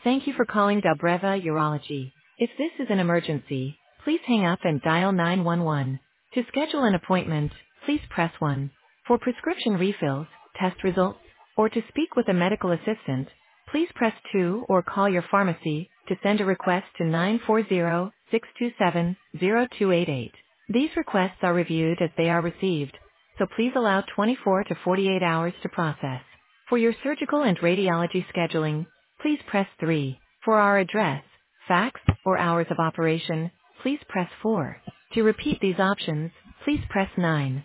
Thank you for calling Dobreva Urology. If this is an emergency, please hang up and dial 911. To schedule an appointment, please press 1. For prescription refills, test results, or to speak with a medical assistant, please press 2 or call your pharmacy to send a request to 940-627-0288. These requests are reviewed as they are received, so please allow 24 to 48 hours to process. For your surgical and radiology scheduling, please press 3. For our address, fax, or hours of operation, please press 4. To repeat these options, please press 9.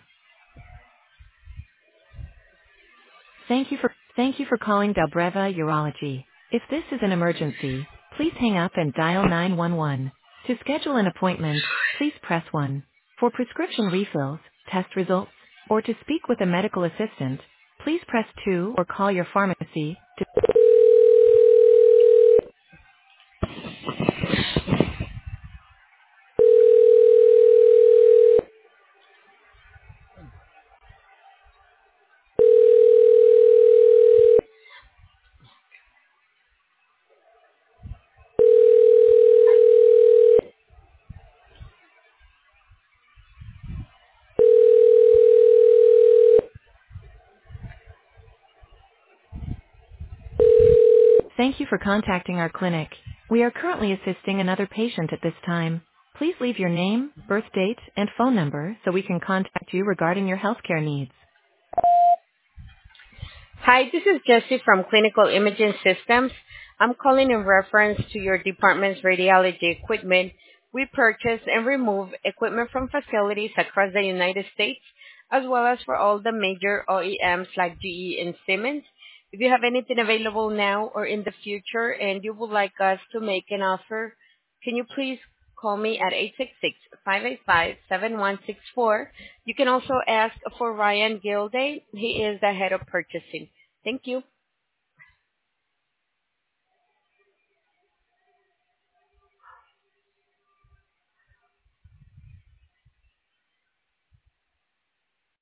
Thank you for calling Dobreva Urology. If this is an emergency, please hang up and dial 911. To schedule an appointment, please press 1. For prescription refills, test results, or to speak with a medical assistant, please press 2 or call your pharmacy to Thank you for contacting our clinic. We are currently assisting another patient at this time. Please leave your name, birth date, and phone number so we can contact you regarding your healthcare needs. Hi, this is Jessie from Clinical Imaging Systems. I'm calling in reference to your department's radiology equipment. We purchase and remove equipment from facilities across the United States, as well as for all the major OEMs like GE and Siemens. If you have anything available now or in the future and you would like us to make an offer, can you please call me at 866-585-7164. You can also ask for Ryan Gilday. He is the head of purchasing. Thank you.